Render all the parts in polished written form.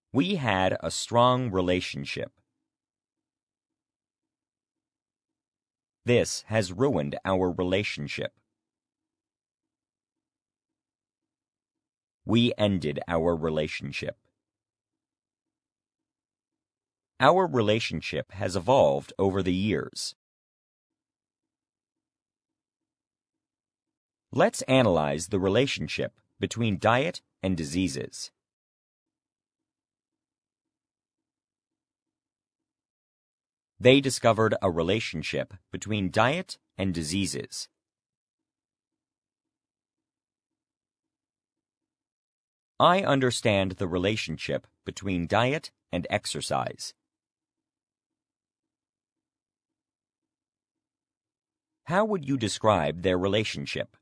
We had a strong relationship. This has ruined our relationship. We ended our relationship. Our relationship has evolved over the years. Let's analyze the relationship between diet and diseases. They discovered a relationship between diet and diseases. I understand the relationship between diet and exercise. How would you describe their relationship?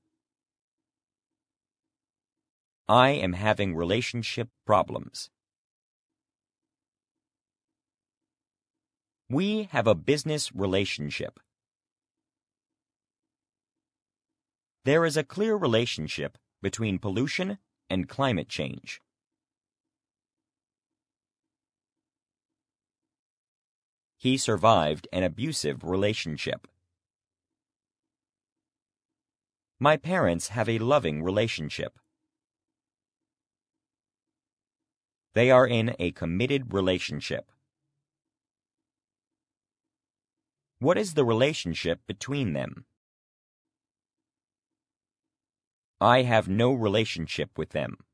I am having relationship problems. We have a business relationship. There is a clear relationship between pollution and climate change. He survived an abusive relationship. My parents have a loving relationship. They are in a committed relationship. What is the relationship between them? I have no relationship with them.